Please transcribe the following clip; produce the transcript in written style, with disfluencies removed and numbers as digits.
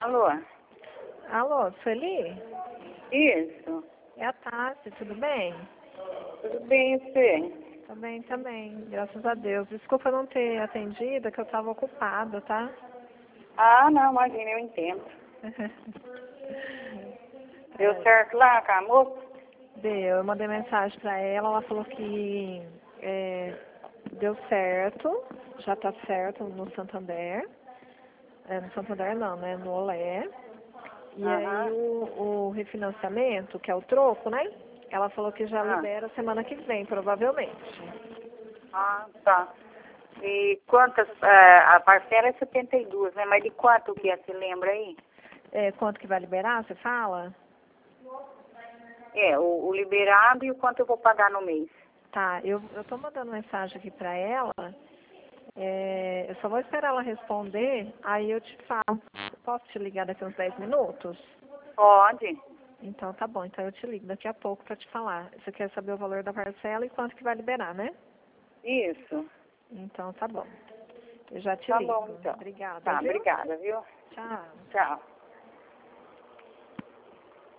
Alô? Alô, Sueli? Isso. É a Tássia, tudo bem? Tudo bem, você? Também, também, graças a Deus. Desculpa não ter atendido, é que eu estava ocupada, tá? Ah, não, imagina, eu entendo. Deu certo lá com a moça? Deu, eu mandei mensagem para ela falou que deu certo, já tá certo no Santander. No Santander não, né? No Olé. E aí Aham. o refinanciamento, que é o troco, né? Ela falou que já Ah, libera semana que vem, provavelmente. tá. E quantas, a parcela é 72, né? Mas de quanto que é, você lembra aí? Quanto que vai liberar, você fala? É, o liberado e o quanto eu vou pagar no mês. Tá, eu tô mandando mensagem aqui pra ela. Eu só vou esperar ela responder, aí eu te falo. Posso te ligar daqui uns 10 minutos? Pode. Então tá bom, então eu te ligo daqui a pouco pra te falar. Você quer saber o valor da parcela e quanto que vai liberar, né? Isso. Então tá bom. Eu já te Tá bom, ligo. então. Obrigada, Tá, viu? obrigada, viu? Tchau. Tchau.